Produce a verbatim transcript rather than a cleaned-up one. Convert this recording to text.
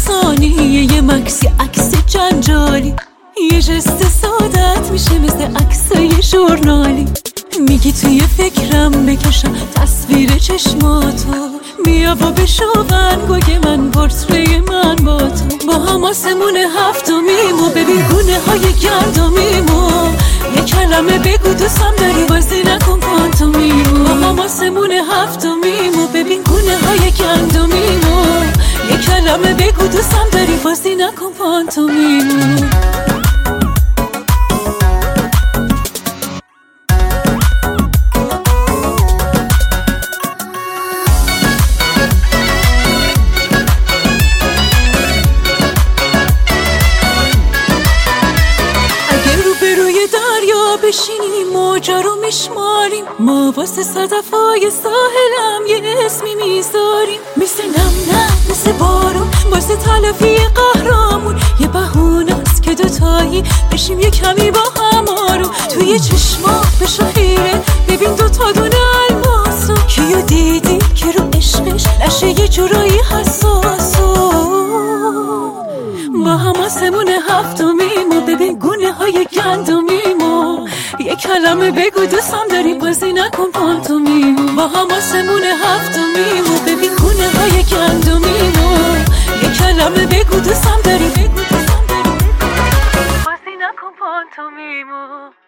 ثانیه یه مکسی عکس جنجالی، یه جست سادت میشه مثل عکسای ژورنالی. میگی توی فکرم بکشم تصویر چشماتو، بیا و بشو ون گوگ من پورتری من با تو. با هم آسمون هفتمیم و ببین گونه های گندمیمو، یه کلمه بگو دوستم داری بازی نکن پانتومیمو. با هم آسمون هفتمیم و ببین گونه های گندمیمو، یه کلمه بگو دوستم داری بازی نکن پانتومیمو. بشینیم موجا رو میشماریم، ما واسه صدفای ساحلم یه اسمی میذاریم. مثل نم نم مثل بارون واسه تلافی قهرامون، یه بهونه است که دوتایی بشیم یه کمی با هم آروم. توی چشما بشو خیره ببین دوتا دونه الماسو، کیو دیدی که رو عشقش نشه یه جورایی حساسو. با هم آسمون هفتمیم و ببین گونه های گندمیمو، یه کلمه بگو دوستم داری بازی نکن پانتومیمو. با هم آسمون هفتمیم و ببین گونه های گندمیمو، یه کلمه بگو دوستم داری بازی نکن پانتومیمو.